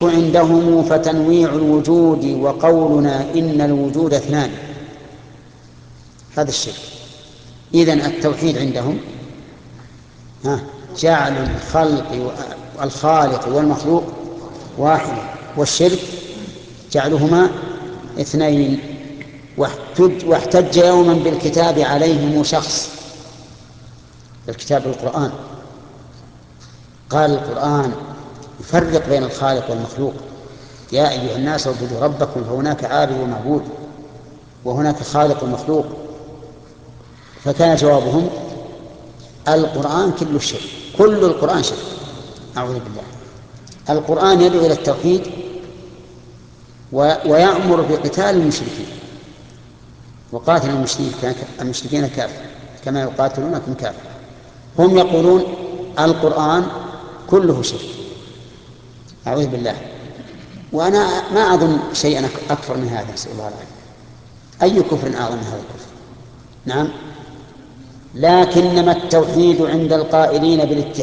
عندهم فتنويع الوجود وقولنا إن الوجود اثنان، هذا الشرك. إذن التوحيد عندهم جعل الخالق والمخلوق واحد، والشرك جعلهما اثنين. واحتج يوما بالكتاب عليهم شخص، الكتاب القرآن، قال القرآن يفرق بين الخالق والمخلوق: يا أيها الناس اعبدوا ربكم فهناك عابد ومعبود وهناك خالق ومخلوق. فكان جوابهم: القرآن كل الشرك، كل القرآن شرك. أعوذ بالله. القرآن يدعو إلى التوحيد ويأمر بقتال المشركين: وقاتل المشركين كافة كما يقاتلونكم كافة. هم يقولون القرآن كله شرك. أعوذ بالله. وأنا ما أظن شيئا أكثر من هذا، نسأل الله العافية. أي كفر أعظم من هذا الكفر؟ نعم. لكنما التوحيد عند القائلين بالاتحاد